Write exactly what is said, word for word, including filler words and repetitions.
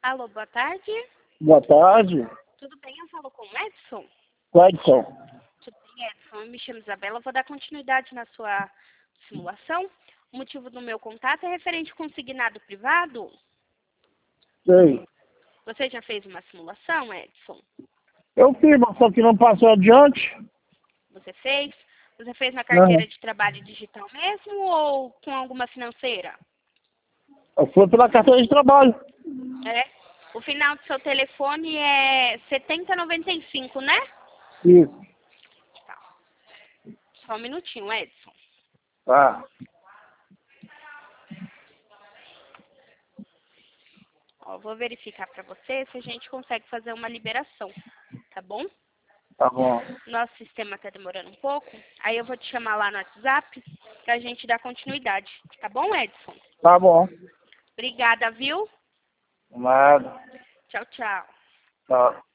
Alô, boa tarde. Boa tarde. Tudo bem? Eu falo com o Edson? Edson. Tudo bem, Edson? Eu me chamo Isabela. Eu vou dar continuidade na sua simulação. O motivo do meu contato é referente consignado privado. Sei. Você já fez uma simulação, Edson? Eu fiz, mas só que não passou adiante. Você fez? Você fez na Não. carteira de trabalho digital mesmo ou com alguma financeira? Eu fui pela carteira de trabalho. É. O final do seu telefone é setenta noventa e cinco, né? Isso. Tá. Só um minutinho, Edson. Tá. Ó, vou verificar para você se a gente consegue fazer uma liberação, tá bom? Tá bom. Nosso sistema tá demorando um pouco, aí eu vou te chamar lá no WhatsApp pra gente dar continuidade, tá bom, Edson? Tá bom. Obrigada, viu? Nada. Tchau, tchau. Tá.